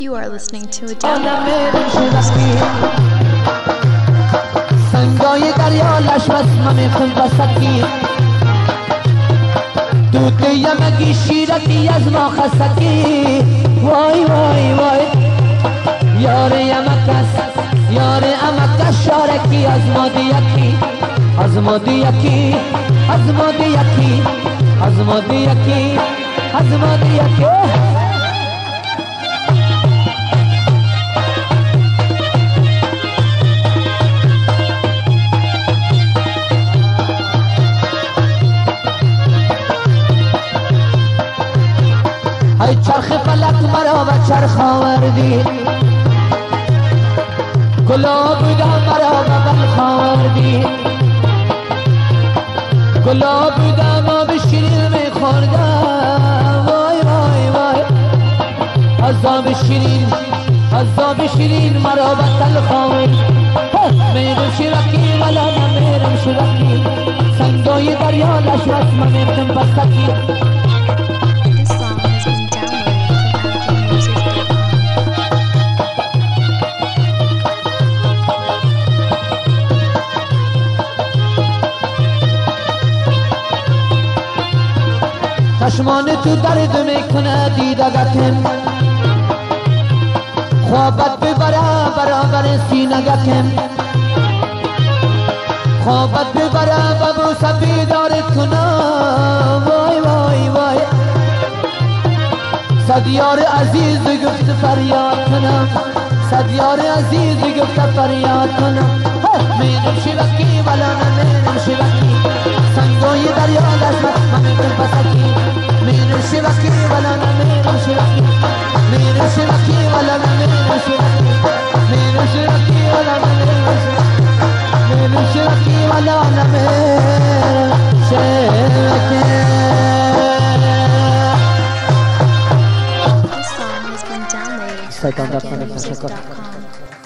You are listening to a سنگای دریا لشوس من خون بسکی دوت یمگی شیرتی از ما خسکی وای وای وای یار یمکس یار امکس شارکی از ما دیکی از ما دیکی از ما دیکی از ما دیکی از ما دیکی ای چرخ فلک مرا و چرخ آوردی گلاب بودم مرا و بلخ آوردی گلاب بودم آب شیرین میخوردم وای وای وای از آب شیرین مرا و تلخ آوردی میرم شیرکی ولا نمیرم شیرکی سنگای دریا لشوس من میرم بسکی چشمان تو درد میکنه دیدگتم خوابت ببره برابر سینگتم خوابت ببره ببوسه بیدارت کنم وای وای وای صد یار عزیز گفت فریاد کنم صد یار عزیز گفت فریاد کنم میرم شیرکی ولا نمیرم شیرکی سنگای دریا لشوس من میرم بسکی میرم شیرکی ولا نمیرم شیرکی میرم شیرکی ولا نمیرم شیرکی میرم شیرکی ولا نمیرم شیرکی میرم شیرکی ولا نمیرم شیرکی This song has been downloaded from سایتان.com